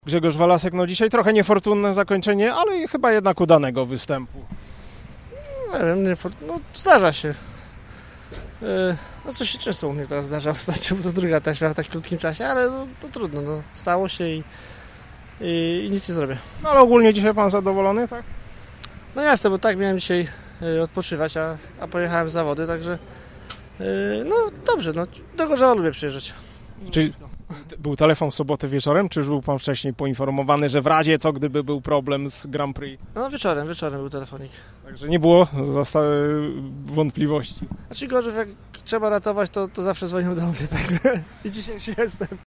Grzegorz Walasek, no dzisiaj trochę niefortunne zakończenie, ale chyba jednak udanego występu. Nie wiem, zdarza się. Coś się często u mnie teraz zdarza ostatnio, bo to druga taśma w tak krótkim czasie, ale to trudno, stało się i nic nie zrobię. No ale ogólnie dzisiaj pan zadowolony, tak? No jasne, bo tak miałem dzisiaj odpoczywać, a pojechałem z zawody, także dobrze, do Gorzowa lubię przyjeżdżać. Czy był telefon w sobotę wieczorem, czy już był pan wcześniej poinformowany, że w razie co, gdyby był problem z Grand Prix? No wieczorem był telefonik. Także nie było wątpliwości. Znaczy Gorzów, jak trzeba ratować, to zawsze dzwonią do mnie, tak? I dzisiaj już jestem.